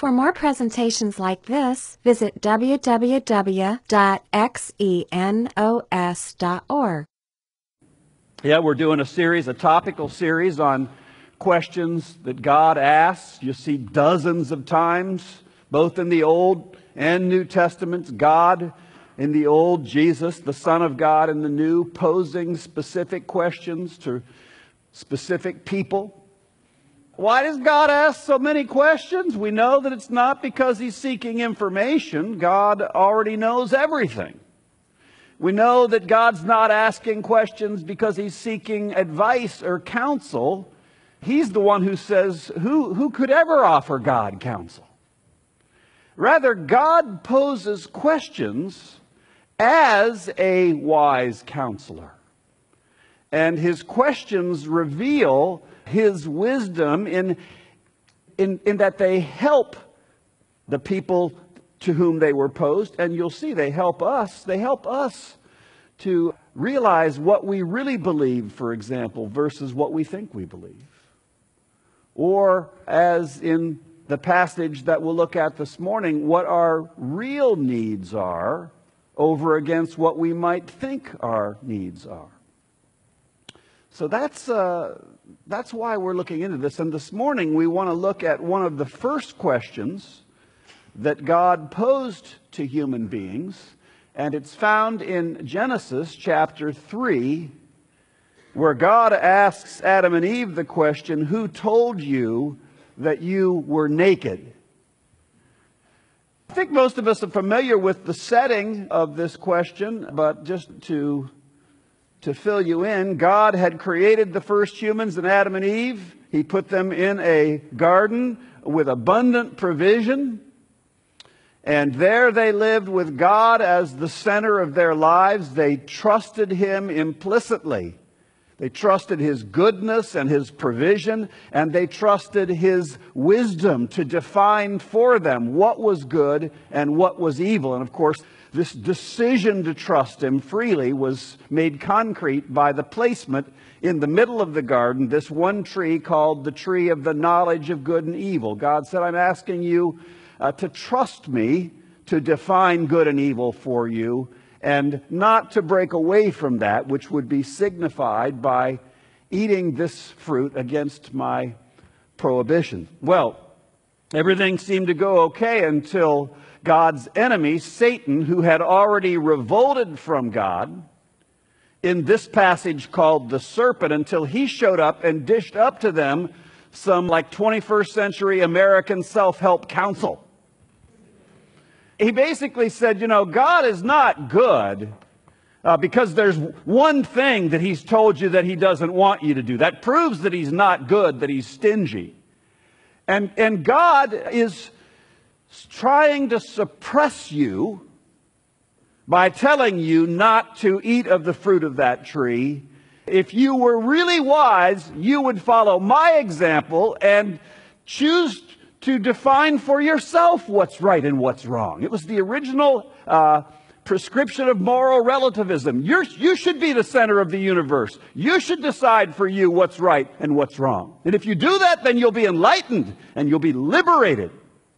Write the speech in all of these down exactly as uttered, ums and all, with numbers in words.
For more presentations like this, visit w w w dot xenos dot org. Yeah, we're doing a series, a topical series on questions that God asks. You see dozens of times, both in the Old and New Testaments, God in the Old, Jesus, the Son of God in the New, posing specific questions to specific people. Why does God ask so many questions? We know that it's not because He's seeking information. God already knows everything. We know that God's not asking questions because He's seeking advice or counsel. He's the one who says, who, who could ever offer God counsel? Rather, God poses questions as a wise counselor. And His questions reveal His wisdom in, in, in that they help the people to whom they were posed. And you'll see they help us. They help us to realize what we really believe, for example, versus what we think we believe. Or, as in the passage that we'll look at this morning, what our real needs are over against what we might think our needs are. So that's, uh, that's why we're looking into this. And this morning we want to look at one of the first questions that God posed to human beings. And it's found in Genesis chapter three, where God asks Adam and Eve the question, who told you that you were naked? I think most of us are familiar with the setting of this question, but just to, to fill you in, God had created the first humans in Adam and Eve. He put them in a garden with abundant provision. And there they lived with God as the center of their lives. They trusted Him implicitly. They trusted His goodness and His provision, and they trusted His wisdom to define for them what was good and what was evil. And of course, this decision to trust Him freely was made concrete by the placement in the middle of the garden, this one tree called the tree of the knowledge of good and evil. God said, I'm asking you Uh, to trust me to define good and evil for you, and not to break away from that, which would be signified by eating this fruit against my prohibition. Well, everything seemed to go okay until God's enemy, Satan, who had already revolted from God, in this passage called the serpent, until he showed up and dished up to them some like twenty-first century American self-help counsel. He basically said, you know, God is not good uh, because there's one thing that He's told you that He doesn't want you to do. That proves that He's not good, that He's stingy. And, and God is trying to suppress you by telling you not to eat of the fruit of that tree. If you were really wise, you would follow my example and choose to define for yourself what's right and what's wrong. It was the original uh, prescription of moral relativism. You're, you should be the center of the universe. You should decide for you what's right and what's wrong. And if you do that, then you'll be enlightened and you'll be liberated.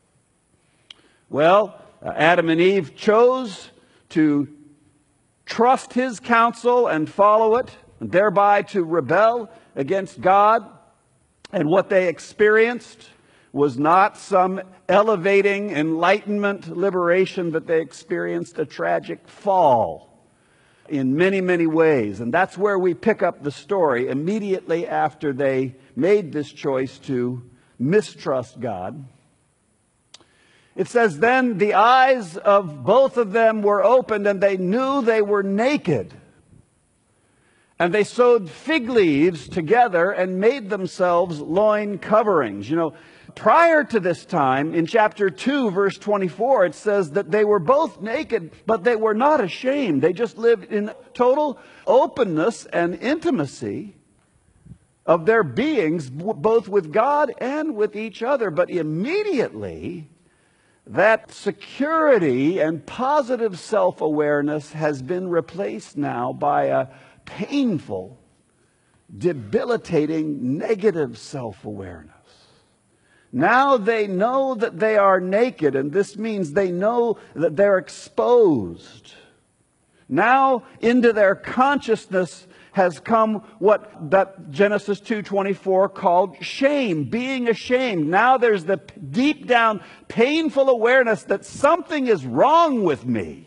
Well, uh, Adam and Eve chose to trust His counsel and follow it, and thereby to rebel against God. And what they experienced was not some elevating enlightenment liberation, but they experienced a tragic fall in many, many ways. And that's where we pick up the story immediately after they made this choice to mistrust God. It says, then the eyes of both of them were opened, and they knew they were naked. And they sewed fig leaves together and made themselves loin coverings. You know, prior to this time, in chapter two, verse twenty-four, it says that they were both naked, but they were not ashamed. They just lived in total openness and intimacy of their beings, both with God and with each other. But immediately, that security and positive self-awareness has been replaced now by a painful, debilitating, negative self-awareness. Now they know that they are naked, and this means they know that they're exposed. Now into their consciousness has come what that Genesis two twenty-four called shame, being ashamed. Now there's the deep down painful awareness that something is wrong with me.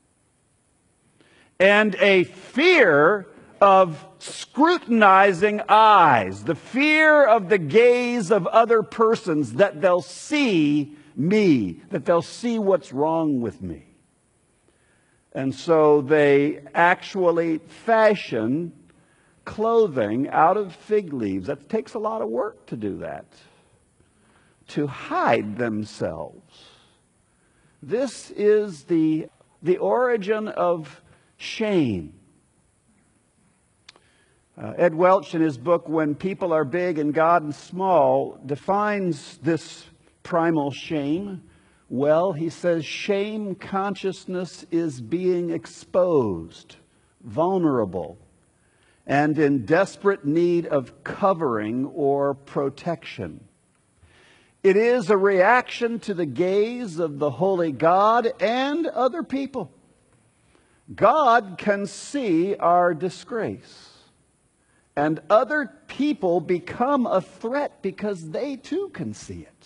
And a fear of scrutinizing eyes, the fear of the gaze of other persons, that they'll see me, that they'll see what's wrong with me. And so they actually fashion clothing out of fig leaves. That takes a lot of work to do that, to hide themselves. This is the, the origin of shame. Uh, Ed Welch, in his book, When People Are Big and God is Small, defines this primal shame well. He says, shame consciousness is being exposed, vulnerable, and in desperate need of covering or protection. It is a reaction to the gaze of the holy God and other people. God can see our disgrace. And other people become a threat because they too can see it.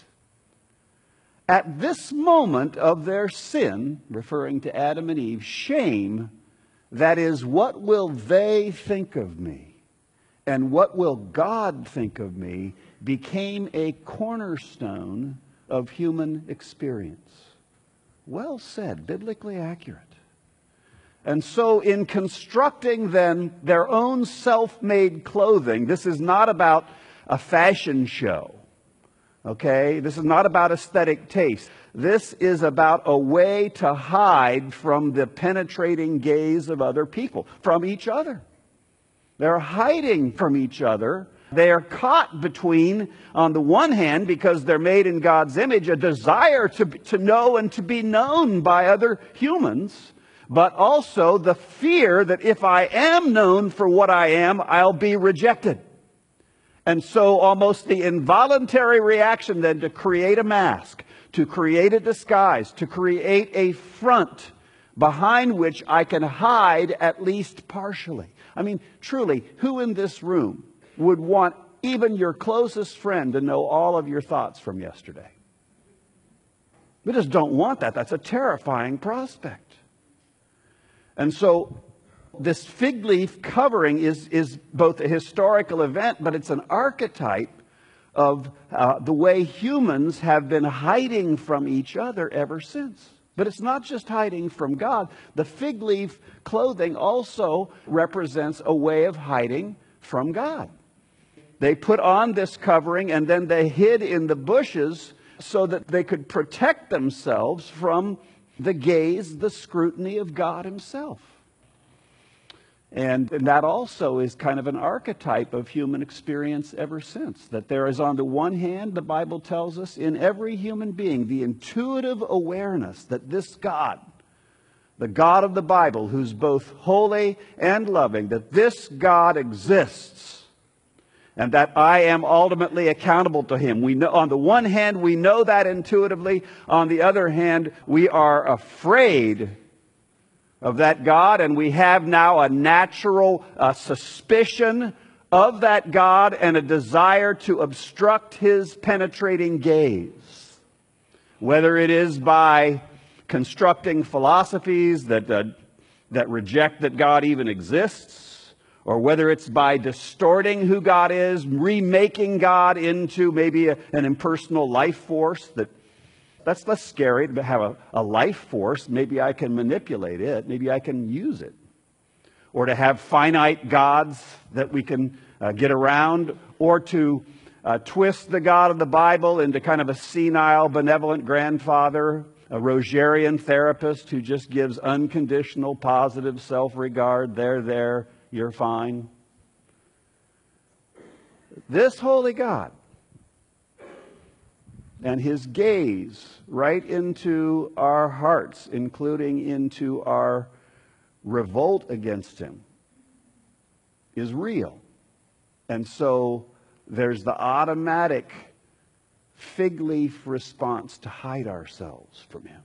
At this moment of their sin, referring to Adam and Eve, shame, that is, what will they think of me? And what will God think of me? Became a cornerstone of human experience. Well said, biblically accurate. And so in constructing then their own self-made clothing, this is not about a fashion show, okay? This is not about aesthetic taste. This is about a way to hide from the penetrating gaze of other people, from each other. They're hiding from each other. They are caught between, on the one hand, because they're made in God's image, a desire to, to know and to be known by other humans, but also the fear that if I am known for what I am, I'll be rejected. And so almost the involuntary reaction then to create a mask, to create a disguise, to create a front behind which I can hide at least partially. I mean, truly, who in this room would want even your closest friend to know all of your thoughts from yesterday? We just don't want that. That's a terrifying prospect. And so this fig leaf covering is, is both a historical event, but it's an archetype of uh, the way humans have been hiding from each other ever since. But it's not just hiding from God. The fig leaf clothing also represents a way of hiding from God. They put on this covering and then they hid in the bushes so that they could protect themselves from the gaze, the scrutiny of God himself. And, and that also is kind of an archetype of human experience ever since. That there is, on the one hand, the Bible tells us, in every human being, the intuitive awareness that this God, the God of the Bible, who's both holy and loving, that this God exists, and that I am ultimately accountable to him. We know, on the one hand, we know that intuitively. On the other hand, we are afraid of that God, and we have now a natural uh, suspicion of that God and a desire to obstruct his penetrating gaze. Whether it is by constructing philosophies that, uh, that reject that God even exists, or whether it's by distorting who God is, remaking God into maybe a, an impersonal life force. That, that's less scary to have a, a life force. Maybe I can manipulate it. Maybe I can use it. Or to have finite gods that we can uh, get around. Or to uh, twist the God of the Bible into kind of a senile, benevolent grandfather, a Rogerian therapist who just gives unconditional, positive self-regard. They're there. You're fine. This holy God and his gaze right into our hearts, including into our revolt against him, is real. And so there's the automatic fig leaf response to hide ourselves from him.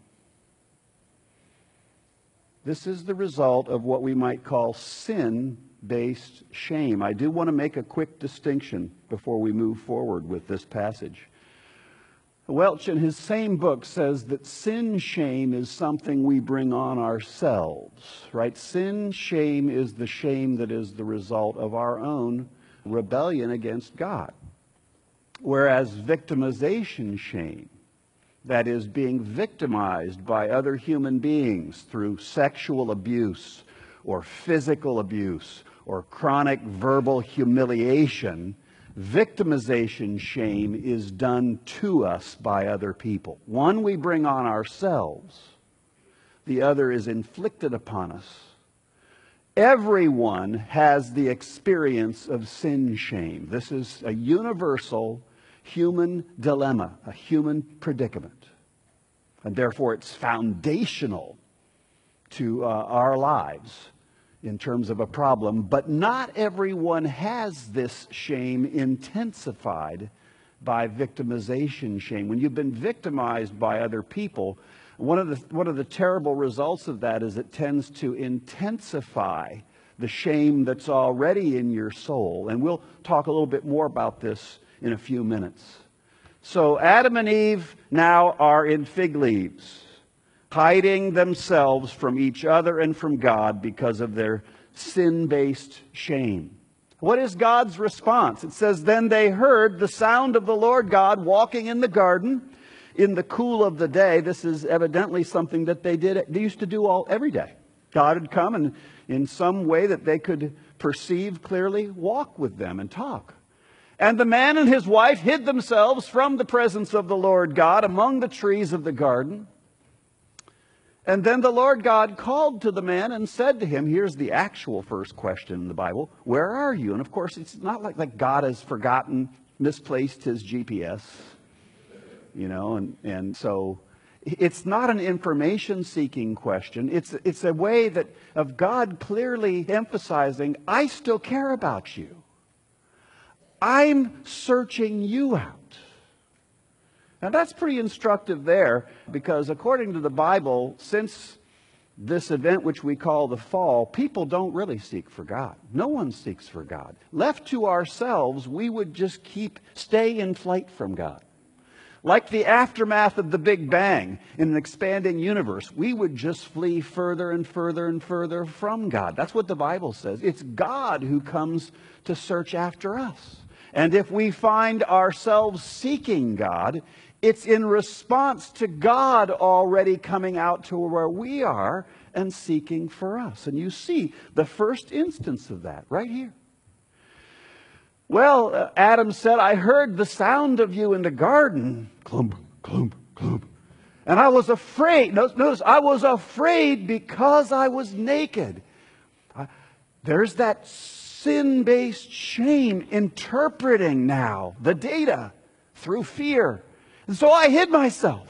This is the result of what we might call sin-based shame. I do want to make a quick distinction before we move forward with this passage. Welch, in his same book, says that sin shame is something we bring on ourselves, right? Sin shame is the shame that is the result of our own rebellion against God. Whereas victimization shame, that is, being victimized by other human beings through sexual abuse or physical abuse or chronic verbal humiliation, victimization shame is done to us by other people. One we bring on ourselves. The other is inflicted upon us. Everyone has the experience of sin shame. This is a universal human dilemma, a human predicament. And therefore it's foundational to uh, our lives in terms of a problem. But not everyone has this shame intensified by victimization shame. When you've been victimized by other people, one of the, one of the terrible results of that is it tends to intensify the shame that's already in your soul. And we'll talk a little bit more about this in a few minutes. So Adam and Eve now are in fig leaves, hiding themselves from each other and from God because of their sin-based shame. What is God's response? It says, then they heard the sound of the Lord God walking in the garden in the cool of the day. This is evidently something that they did. They used to do all every day. God had come and in some way that they could perceive clearly, walk with them and talk. And the man and his wife hid themselves from the presence of the Lord God among the trees of the garden. And then the Lord God called to the man and said to him, here's the actual first question in the Bible, where are you? And of course, it's not like, like God has forgotten, misplaced his G P S, you know, and, and so it's not an information-seeking question. It's, it's a way that of God clearly emphasizing, I still care about you. I'm searching you out. Now that's pretty instructive there, because according to the Bible, since this event which we call the fall, people don't really seek for God. No one seeks for God. Left to ourselves, we would just keep, stay in flight from God. Like the aftermath of the Big Bang in an expanding universe, we would just flee further and further and further from God. That's what the Bible says. It's God who comes to search after us. And if we find ourselves seeking God, it's in response to God already coming out to where we are and seeking for us. And you see the first instance of that right here. Well, uh, Adam said, I heard the sound of you in the garden. Clump, clump, clump. And I was afraid. Notice, notice I was afraid because I was naked. Uh, there's that sin-based shame interpreting now the data through fear. And so I hid myself.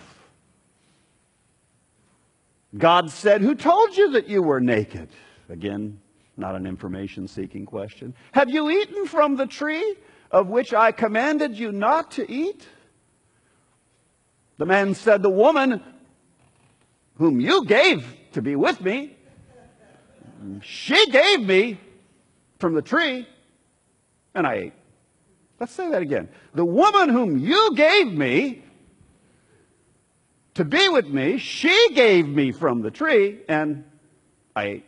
God said, who told you that you were naked? Again, not an information-seeking question. Have you eaten from the tree of which I commanded you not to eat? The man said, the woman whom you gave to be with me, she gave me from the tree, and I ate. Let's say that again. The woman whom you gave me to be with me, she gave me from the tree, and I ate.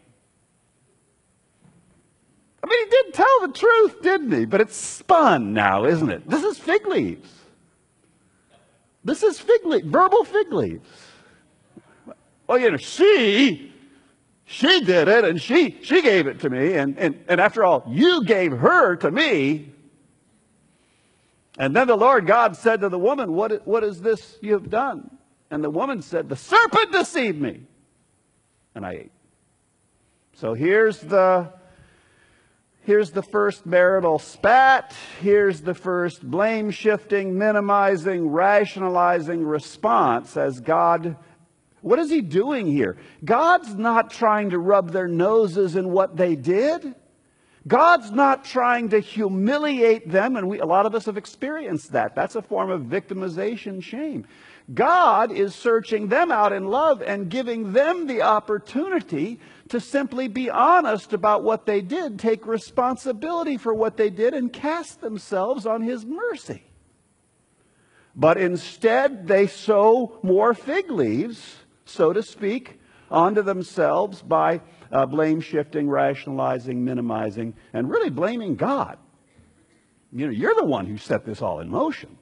I mean, he did tell the truth, didn't he? But it's spun now, isn't it? This is fig leaves. This is fig leaves, verbal fig leaves. Oh, you know, she, she did it, and she, she gave it to me, and, and, and after all, you gave her to me. And then the Lord God said to the woman, what, what is this you have done? And the woman said, the serpent deceived me, and I ate. So here's the... Here's the first marital spat. Here's the first blame-shifting, minimizing, rationalizing response as God... What is he doing here? God's not trying to rub their noses in what they did. God's not trying to humiliate them, and we, a lot of us have experienced that. That's a form of victimization, shame. God is searching them out in love and giving them the opportunity to simply be honest about what they did, take responsibility for what they did, and cast themselves on His mercy. But instead, they sow more fig leaves, so to speak, onto themselves by uh, blame shifting, rationalizing, minimizing, and really blaming God. You know, you're the one who set this all in motion.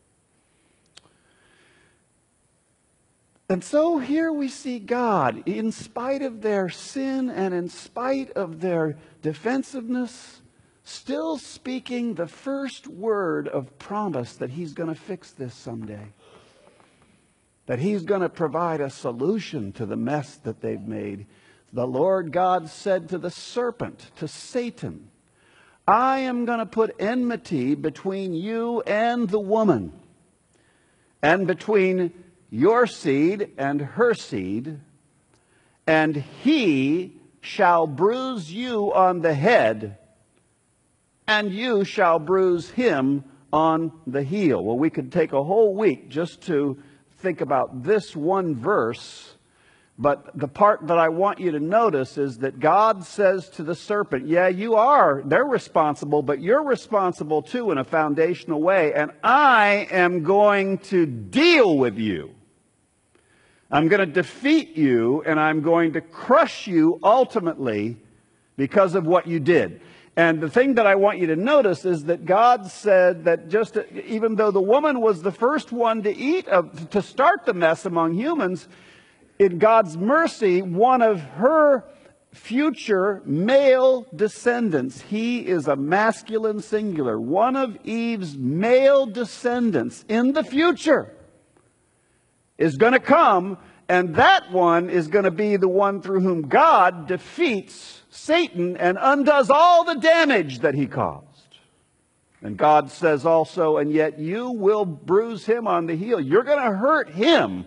And so here we see God, in spite of their sin and in spite of their defensiveness, still speaking the first word of promise that He's going to fix this someday. That He's going to provide a solution to the mess that they've made. The Lord God said to the serpent, to Satan, I am going to put enmity between you and the woman, and between your seed and her seed, and he shall bruise you on the head, and you shall bruise him on the heel. Well, we could take a whole week just to think about this one verse, but the part that I want you to notice is that God says to the serpent, yeah, you are, they're responsible, but you're responsible too in a foundational way, and I am going to deal with you. I'm going to defeat you, and I'm going to crush you ultimately because of what you did. And the thing that I want you to notice is that God said that just even though the woman was the first one to eat, of, to start the mess among humans, in God's mercy, one of her future male descendants, he is a masculine singular, one of Eve's male descendants in the future is going to come, and that one is going to be the one through whom God defeats Satan and undoes all the damage that he caused. And God says also, and yet you will bruise him on the heel. You're going to hurt him,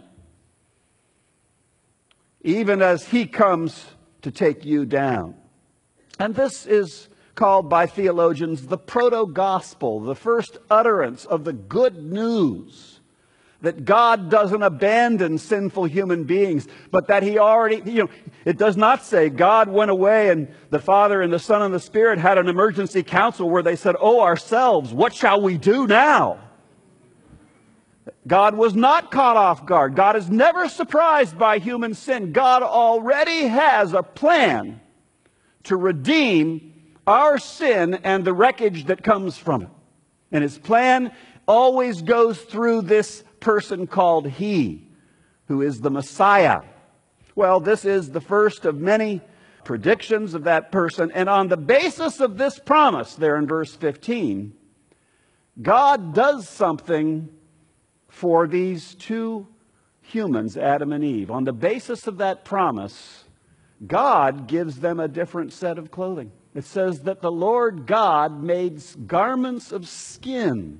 even as he comes to take you down. And this is called by theologians the proto-gospel, the first utterance of the good news. That God doesn't abandon sinful human beings, but that He already, you know, it does not say God went away and the Father and the Son and the Spirit had an emergency council where they said, oh, ourselves, what shall we do now? God was not caught off guard. God is never surprised by human sin. God already has a plan to redeem our sin and the wreckage that comes from it. And His plan always goes through this person called He, who is the Messiah. Well, this is the first of many predictions of that person. And on the basis of this promise, there in verse fifteen, God does something for these two humans, Adam and Eve. On the basis of that promise, God gives them a different set of clothing. It says that the Lord God made garments of skin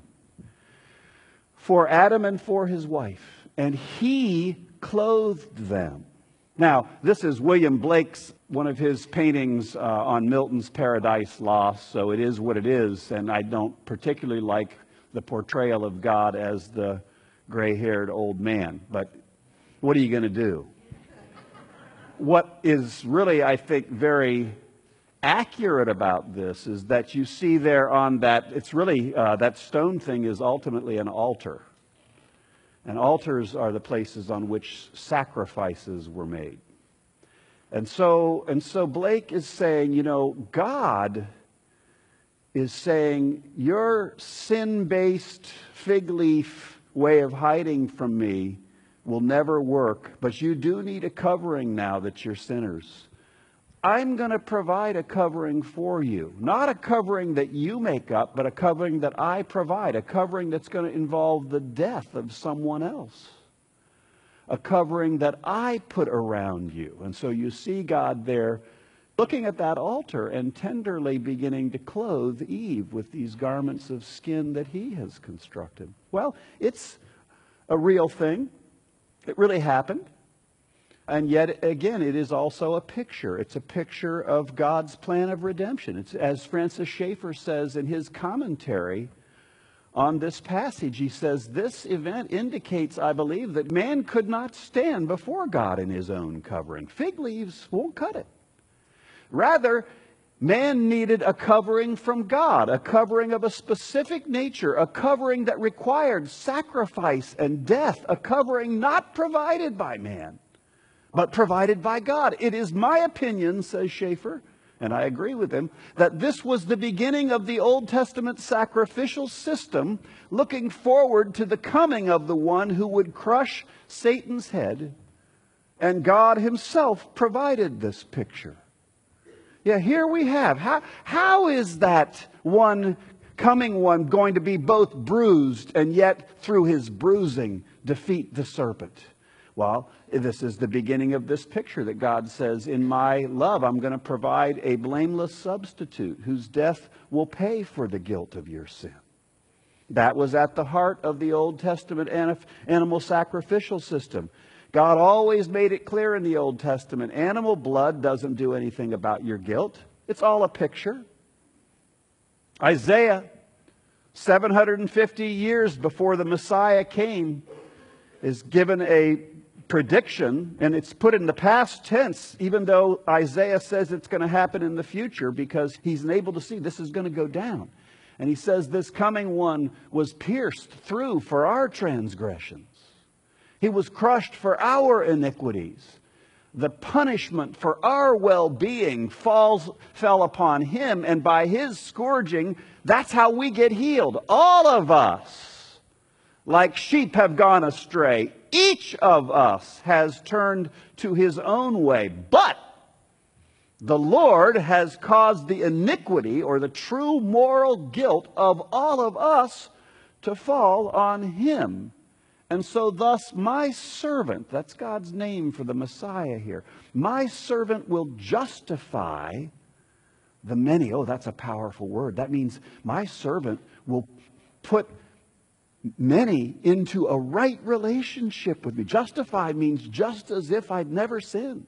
for Adam and for his wife, and He clothed them. Now, this is William Blake's, one of his paintings uh, on Milton's Paradise Lost, so it is what it is, and I don't particularly like the portrayal of God as the gray-haired old man, but what are you going to do? What is really, I think, very accurate about this is that you see there on that, it's really, uh, that stone thing is ultimately an altar. And altars are the places on which sacrifices were made. And so, and so Blake is saying, you know, God is saying, your sin-based fig leaf way of hiding from me will never work, but you do need a covering now that you're sinners. I'm going to provide a covering for you. Not a covering that you make up, but a covering that I provide. A covering that's going to involve the death of someone else. A covering that I put around you. And so you see God there looking at that altar and tenderly beginning to clothe Eve with these garments of skin that He has constructed. Well, it's a real thing. It really happened. And yet, again, it is also a picture. It's a picture of God's plan of redemption. It's, as Francis Schaeffer says in his commentary on this passage, he says, this event indicates, I believe, that man could not stand before God in his own covering. Fig leaves won't cut it. Rather, man needed a covering from God, a covering of a specific nature, a covering that required sacrifice and death, a covering not provided by man, but provided by God. It is my opinion, says Schaeffer, and I agree with him, that this was the beginning of the Old Testament sacrificial system, looking forward to the coming of the one who would crush Satan's head, and God himself provided this picture. Yeah, here we have. How, how is that one coming one going to be both bruised and yet through his bruising defeat the serpent? Well, this is the beginning of this picture that God says, in my love, I'm going to provide a blameless substitute whose death will pay for the guilt of your sin. That was at the heart of the Old Testament animal sacrificial system. God always made it clear in the Old Testament, animal blood doesn't do anything about your guilt. It's all a picture. Isaiah, seven hundred fifty years before the Messiah came, is given a prediction, and it's put in the past tense, even though Isaiah says it's going to happen in the future, because he's able to see this is going to go down. And he says this coming one was pierced through for our transgressions. He was crushed for our iniquities. The punishment for our well-being falls, fell upon him, and by his scourging, that's how we get healed. All of us, like sheep, have gone astray. Each of us has turned to his own way. But the Lord has caused the iniquity, or the true moral guilt of all of us, to fall on him. And so thus my servant, that's God's name for the Messiah here, my servant will justify the many. Oh, that's a powerful word. That means my servant will put many into a right relationship with me. Justify means just as if I'd never sinned.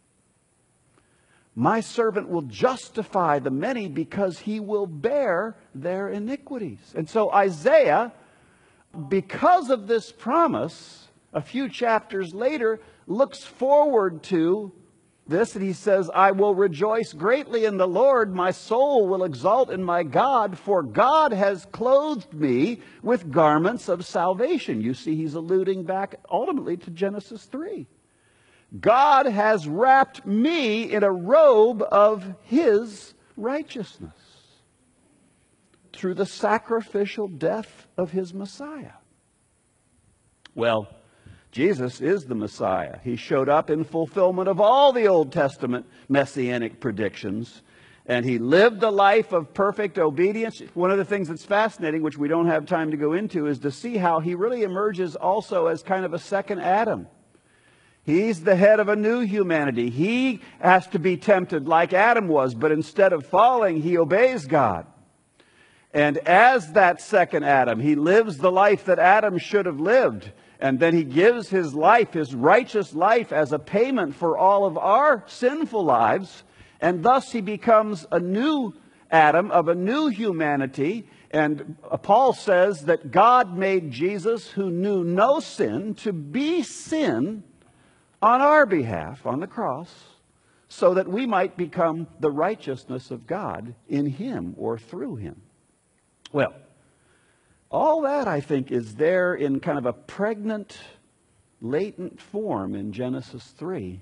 My servant will justify the many because he will bear their iniquities. And so Isaiah, because of this promise, a few chapters later, looks forward to this, and he says, I will rejoice greatly in the Lord. My soul will exult in my God, for God has clothed me with garments of salvation. You see, he's alluding back ultimately to Genesis three. God has wrapped me in a robe of his righteousness through the sacrificial death of his Messiah. Well, Jesus is the Messiah. He showed up in fulfillment of all the Old Testament messianic predictions, and he lived the life of perfect obedience. One of the things that's fascinating, which we don't have time to go into, is to see how he really emerges also as kind of a second Adam. He's the head of a new humanity. He has to be tempted like Adam was, but instead of falling, he obeys God. And as that second Adam, he lives the life that Adam should have lived. And then he gives his life, his righteous life, as a payment for all of our sinful lives. And thus he becomes a new Adam of a new humanity. And Paul says that God made Jesus, who knew no sin, to be sin on our behalf on the cross, so that we might become the righteousness of God in him or through him. Well, all that, I think, is there in kind of a pregnant, latent form in Genesis three.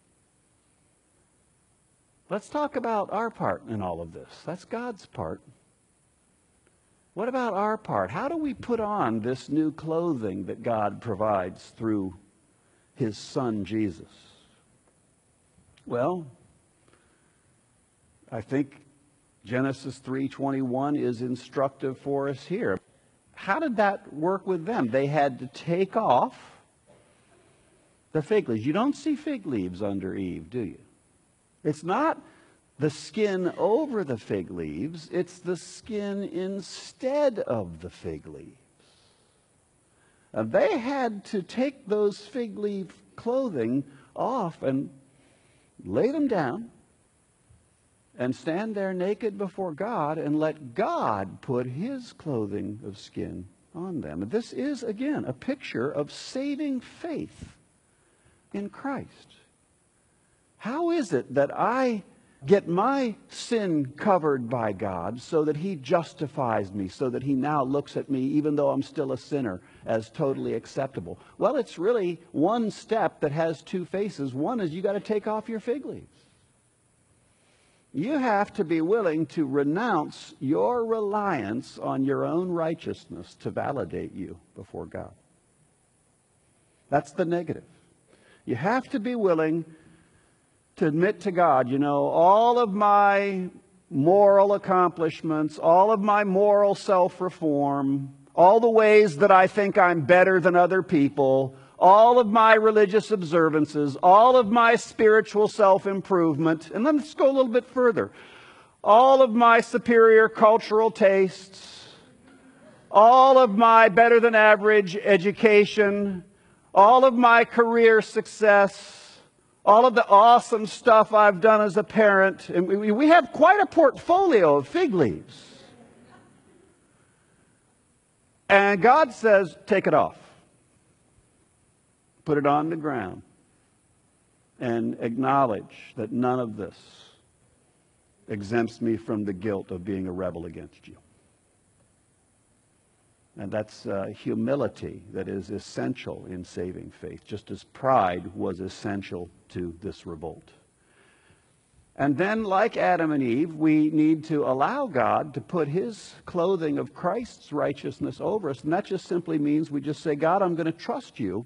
Let's talk about our part in all of this. That's God's part. What about our part? How do we put on this new clothing that God provides through his Son, Jesus? Well, I think Genesis three twenty-one is instructive for us here. How did that work with them? They had to take off the fig leaves. You don't see fig leaves under Eve, do you? It's not the skin over the fig leaves. It's the skin instead of the fig leaves. Uh, they had to take those fig leaf clothing off and lay them down and stand there naked before God and let God put his clothing of skin on them. This is, again, a picture of saving faith in Christ. How is it that I get my sin covered by God so that he justifies me, so that he now looks at me, even though I'm still a sinner, as totally acceptable? Well, it's really one step that has two faces. One is you got to take off your fig leaves. You have to be willing to renounce your reliance on your own righteousness to validate you before God. That's the negative. You have to be willing to admit to God, you know, all of my moral accomplishments, all of my moral self-reform, all the ways that I think I'm better than other people, all of my religious observances, all of my spiritual self-improvement, and then let's go a little bit further. All of my superior cultural tastes, all of my better than average education, all of my career success, all of the awesome stuff I've done as a parent. And we, we have quite a portfolio of fig leaves. And God says, take it off. Put it on the ground. And acknowledge that none of this exempts me from the guilt of being a rebel against you. And that's uh, humility that is essential in saving faith, just as pride was essential to this revolt. And then, like Adam and Eve, we need to allow God to put his clothing of Christ's righteousness over us. And that just simply means we just say, God, I'm going to trust you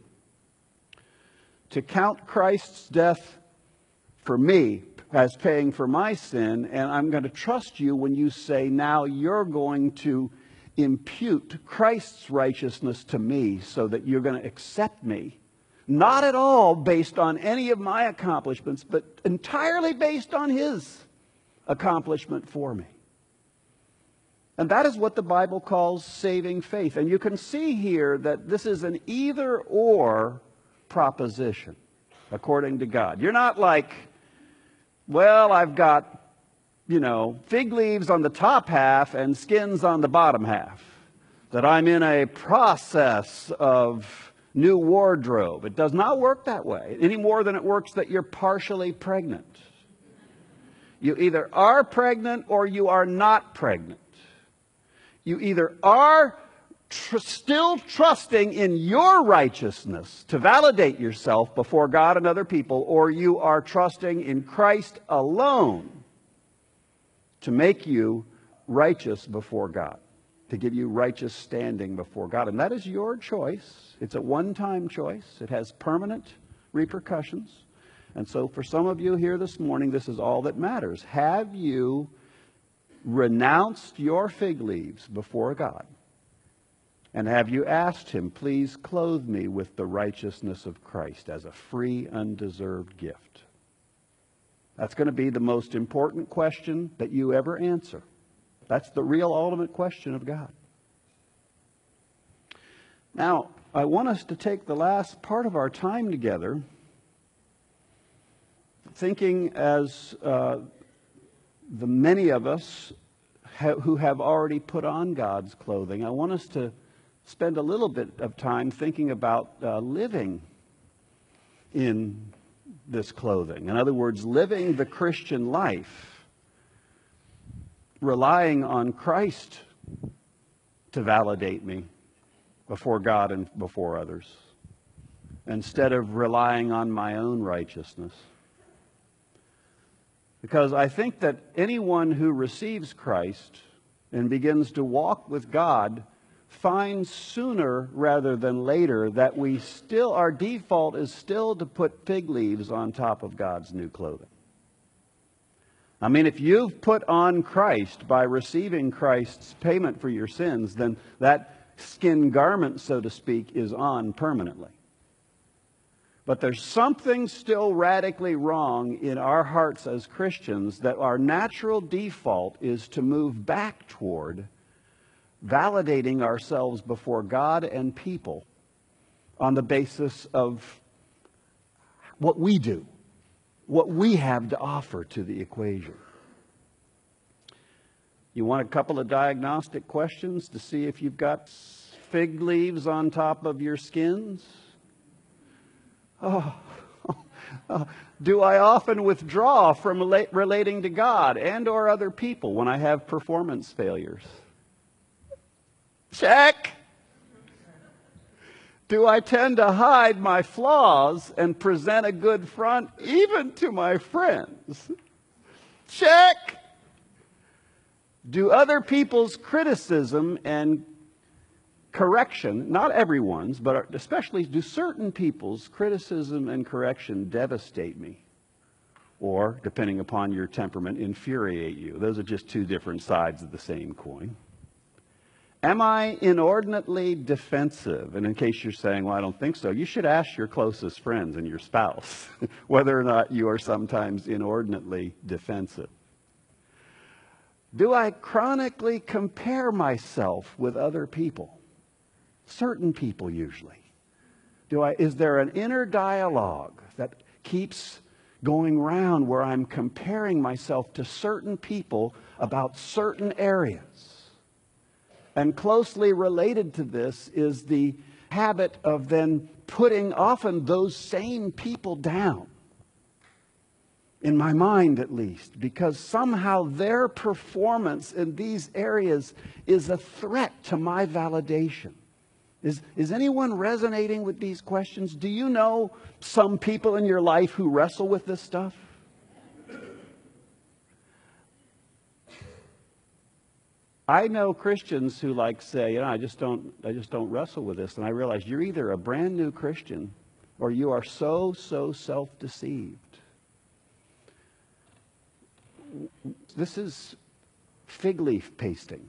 to count Christ's death for me as paying for my sin. And I'm going to trust you when you say, now you're going to impute Christ's righteousness to me so that you're going to accept me. Not at all based on any of my accomplishments, but entirely based on his accomplishment for me. And that is what the Bible calls saving faith. And you can see here that this is an either-or proposition, according to God. You're not like, well, I've got, you know, fig leaves on the top half and skins on the bottom half. That I'm in a process of new wardrobe. It does not work that way, any more than it works that you're partially pregnant. You either are pregnant or you are not pregnant. You either are tr- still trusting in your righteousness to validate yourself before God and other people, or you are trusting in Christ alone to make you righteous before God, to give you righteous standing before God. And that is your choice. It's a one-time choice. It has permanent repercussions. And so for some of you here this morning, this is all that matters. Have you renounced your fig leaves before God? And have you asked him, please clothe me with the righteousness of Christ as a free, undeserved gift? That's going to be the most important question that you ever answer. That's the real ultimate question of God. Now, I want us to take the last part of our time together thinking as uh, the many of us ha- who have already put on God's clothing. I want us to spend a little bit of time thinking about uh, living in this clothing. In other words, living the Christian life, relying on Christ to validate me before God and before others, instead of relying on my own righteousness. Because I think that anyone who receives Christ and begins to walk with God finds sooner rather than later that we still, our default is still to put fig leaves on top of God's new clothing. I mean, if you've put on Christ by receiving Christ's payment for your sins, then that skin garment, so to speak, is on permanently. But there's something still radically wrong in our hearts as Christians, that our natural default is to move back toward validating ourselves before God and people on the basis of what we do, what we have to offer to the equation. You want a couple of diagnostic questions to see if you've got fig leaves on top of your skins? Oh, oh, do I often withdraw from rela- relating to God and or other people when I have performance failures? Check. Do I tend to hide my flaws and present a good front even to my friends? Check. Do other people's criticism and correction, not everyone's, but especially do certain people's criticism and correction devastate me? Or, depending upon your temperament, infuriate you? Those are just two different sides of the same coin. Am I inordinately defensive? And in case you're saying, well, I don't think so, you should ask your closest friends and your spouse whether or not you are sometimes inordinately defensive. Do I chronically compare myself with other people? Certain people usually. Do I, is there an inner dialogue that keeps going round where I'm comparing myself to certain people about certain areas? And closely related to this is the habit of then putting often those same people down, in my mind at least, because somehow their performance in these areas is a threat to my validation. Is, is anyone resonating with these questions? Do you know some people in your life who wrestle with this stuff? I know Christians who like say, you know, I just don't, I just don't wrestle with this. And I realize you're either a brand new Christian or you are so, so self-deceived. This is fig leaf pasting.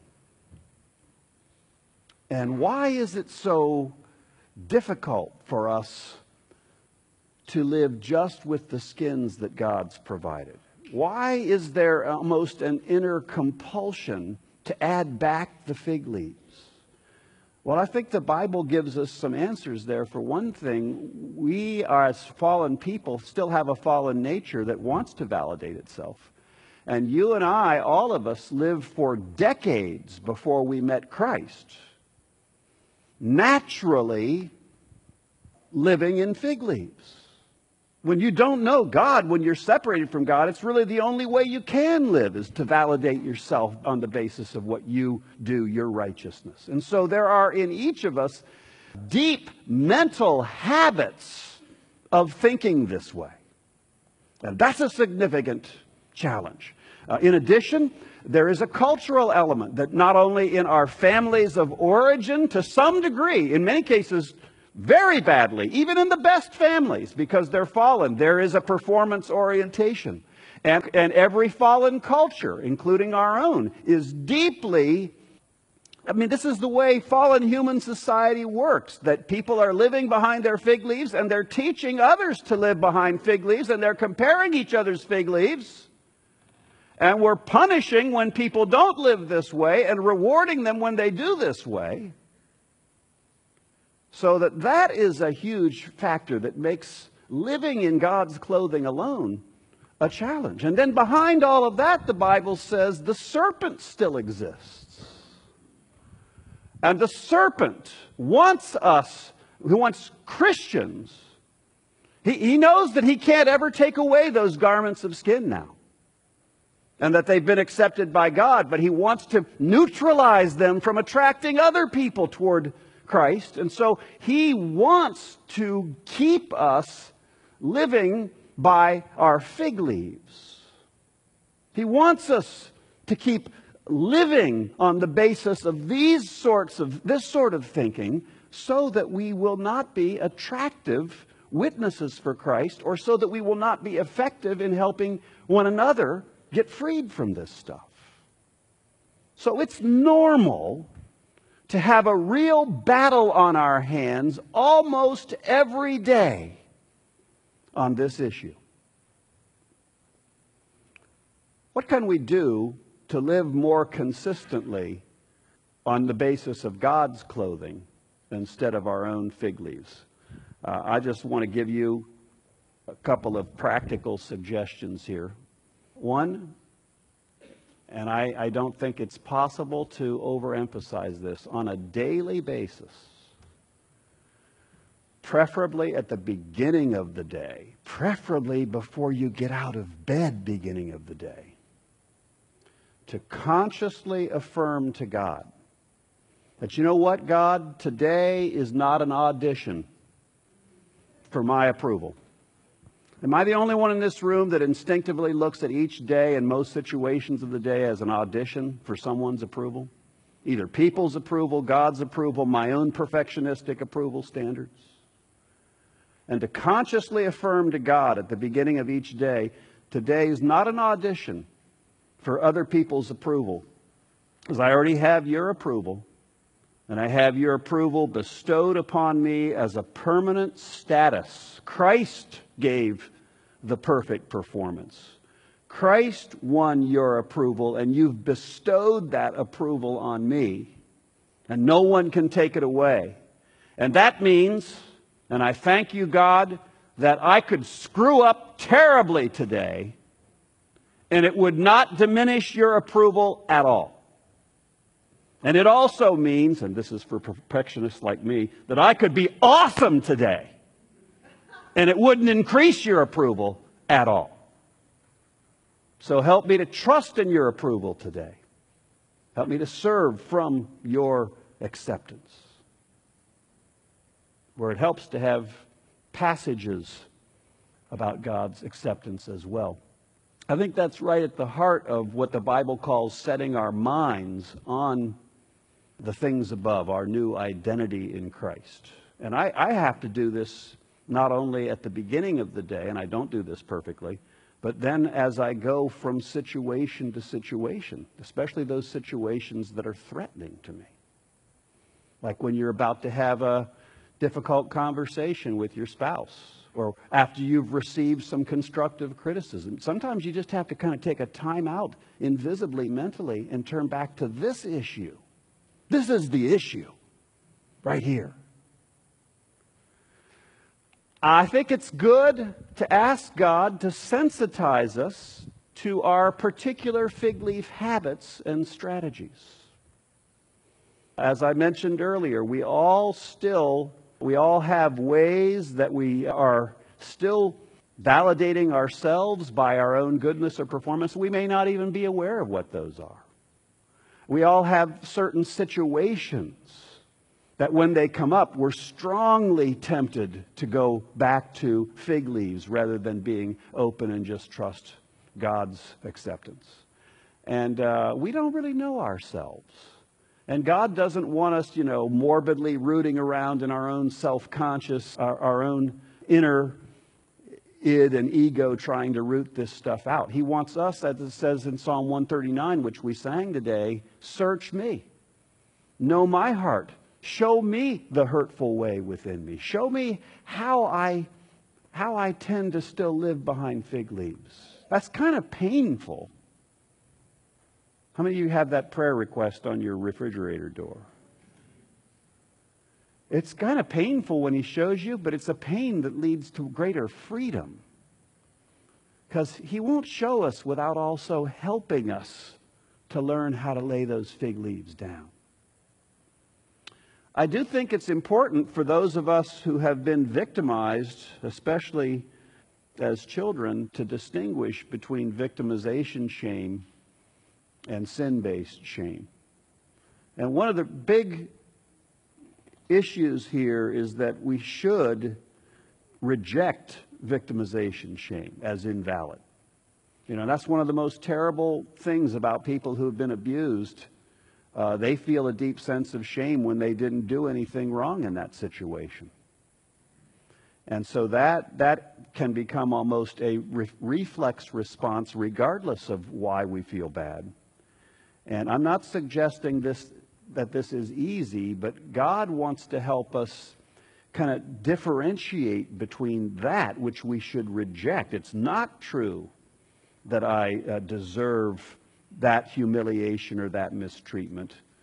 And why is it so difficult for us to live just with the skins that God's provided? Why is there almost an inner compulsion to add back the fig leaves? Well, I think the Bible gives us some answers there. For one thing, we are, as fallen people, still have a fallen nature that wants to validate itself. And you and I, all of us, lived for decades before we met Christ, naturally living in fig leaves. When you don't know God, when you're separated from God, it's really the only way you can live is to validate yourself on the basis of what you do, your righteousness. And so there are in each of us deep mental habits of thinking this way. And that's a significant challenge. Uh, in addition, there is a cultural element that not only in our families of origin, to some degree, in many cases, very badly, even in the best families, because they're fallen, there is a performance orientation. And, and every fallen culture, including our own, is deeply, I mean, this is the way fallen human society works, that people are living behind their fig leaves and they're teaching others to live behind fig leaves and they're comparing each other's fig leaves. And we're punishing when people don't live this way and rewarding them when they do this way. So that that is a huge factor that makes living in God's clothing alone a challenge. And then behind all of that, the Bible says the serpent still exists. And the serpent wants us, he wants Christians. He, he knows that he can't ever take away those garments of skin now. And that they've been accepted by God. But he wants to neutralize them from attracting other people toward Christ. And so he wants to keep us living by our fig leaves. He wants us to keep living on the basis of these sorts of, this sort of thinking, so that we will not be attractive witnesses for Christ, or so that we will not be effective in helping one another get freed from this stuff. So it's normal to have a real battle on our hands almost every day on this issue. What can we do to live more consistently on the basis of God's clothing instead of our own fig leaves? Uh, I just want to give you a couple of practical suggestions here. One, and I, I don't think it's possible to overemphasize this, on a daily basis, preferably at the beginning of the day, preferably before you get out of bed beginning of the day, to consciously affirm to God that, you know what, God, today is not an audition for my approval. Am I the only one in this room that instinctively looks at each day and most situations of the day as an audition for someone's approval? Either people's approval, God's approval, my own perfectionistic approval standards. And to consciously affirm to God at the beginning of each day, today is not an audition for other people's approval, because I already have your approval, and I have your approval bestowed upon me as a permanent status. Christ gave the perfect performance. Christ won your approval, and you've bestowed that approval on me, and no one can take it away. And that means, and I thank you, God, that I could screw up terribly today, and it would not diminish your approval at all. And it also means, and this is for perfectionists like me, that I could be awesome today, and it wouldn't increase your approval at all. So help me to trust in your approval today. Help me to serve from your acceptance, where it helps to have passages about God's acceptance as well. I think that's right at the heart of what the Bible calls setting our minds on the things above, our new identity in Christ. And I, I have to do this not only at the beginning of the day, and I don't do this perfectly, but then as I go from situation to situation, especially those situations that are threatening to me. Like when you're about to have a difficult conversation with your spouse, or after you've received some constructive criticism. Sometimes you just have to kind of take a time out invisibly, mentally, and turn back to this issue. This is the issue right here. I think it's good to ask God to sensitize us to our particular fig leaf habits and strategies. As I mentioned earlier, we all still, we all have ways that we are still validating ourselves by our own goodness or performance. We may not even be aware of what those are. We all have certain situations that when they come up, we're strongly tempted to go back to fig leaves rather than being open and just trust God's acceptance. And uh, we don't really know ourselves. And God doesn't want us, you know, morbidly rooting around in our own self-conscious, our, our own inner id and ego trying to root this stuff out. He wants us, as it says in Psalm one thirty-nine, which we sang today, search me. Know my heart. Show me the hurtful way within me. Show me how I, how I tend to still live behind fig leaves. That's kind of painful. How many of you have that prayer request on your refrigerator door? It's kind of painful when he shows you, but it's a pain that leads to greater freedom. Because he won't show us without also helping us to learn how to lay those fig leaves down. I do think it's important for those of us who have been victimized, especially as children, to distinguish between victimization shame and sin-based shame. And one of the big issues here is that we should reject victimization shame as invalid. You know, that's one of the most terrible things about people who have been abused. Uh, they feel a deep sense of shame when they didn't do anything wrong in that situation. And so that, that can become almost a re- reflex response regardless of why we feel bad. And I'm not suggesting this that this is easy, but God wants to help us kind of differentiate between that which we should reject. It's not true that I uh, deserve that humiliation or that mistreatment.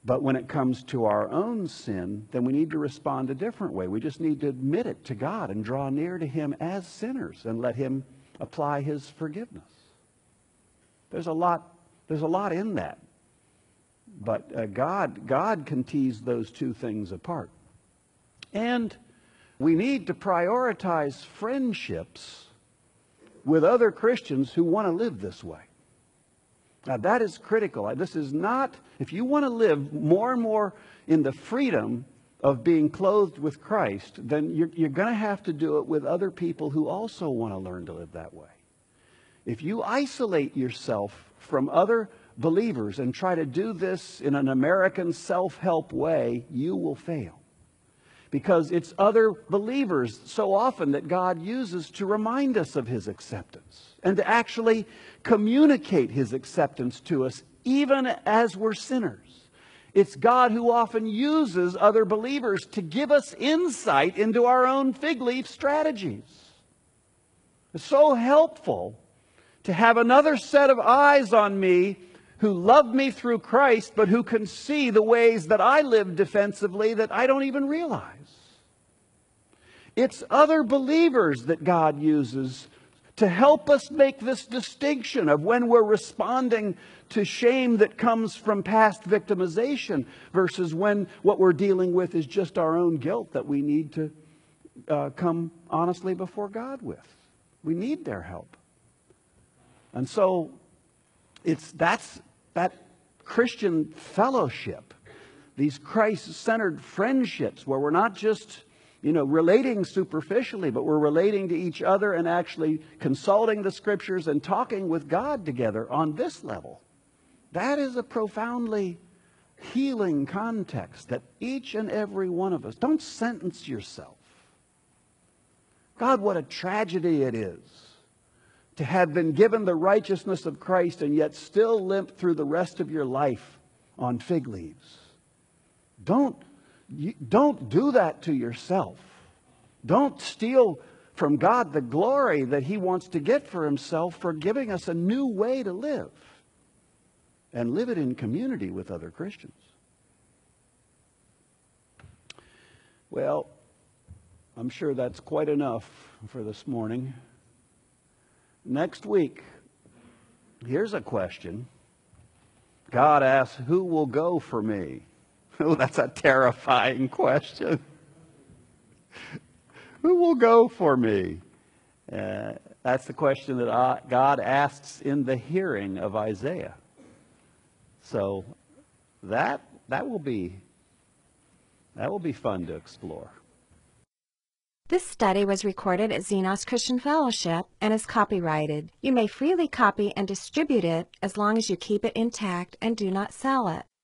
But when it comes to our own sin, then we need to respond a different way. We just need to admit it to God and draw near to Him as sinners and let Him apply His forgiveness. There's a lot, there's a lot in that. But uh, God, God can tease those two things apart. And we need to prioritize friendships with other Christians who want to live this way. Now, that is critical. This is not, if you want to live more and more in the freedom of being clothed with Christ, then you're, you're going to have to do it with other people who also want to learn to live that way. If you isolate yourself from other believers and try to do this in an American self-help way, you will fail. Because it's other believers so often that God uses to remind us of His acceptance and to actually communicate His acceptance to us even as we're sinners. It's God who often uses other believers to give us insight into our own fig leaf strategies. It's so helpful to have another set of eyes on me who love me through Christ, but who can see the ways that I live defensively that I don't even realize. It's other believers that God uses to help us make this distinction of when we're responding to shame that comes from past victimization versus when what we're dealing with is just our own guilt that we need to uh, come honestly before God with. We need their help. And so it's that's that Christian fellowship, these Christ-centered friendships where we're not just, you know, relating superficially, but we're relating to each other and actually consulting the Scriptures and talking with God together on this level. That is a profoundly healing context that each and every one of us, don't sentence yourself. God, what a tragedy it is to have been given the righteousness of Christ and yet still limp through the rest of your life on fig leaves. Don't, you, don't do that to yourself. Don't steal from God the glory that He wants to get for Himself for giving us a new way to live. And live it in community with other Christians. Well, I'm sure that's quite enough for this morning. Next week, here's a question. God asks, who will go for me? Oh, that's a terrifying question. Who will go for me? Uh, that's the question that I, God asks in the hearing of Isaiah. So that that will be that will be fun to explore. This study was recorded at Xenos Christian Fellowship and is copyrighted. You may freely copy and distribute it as long as you keep it intact and do not sell it.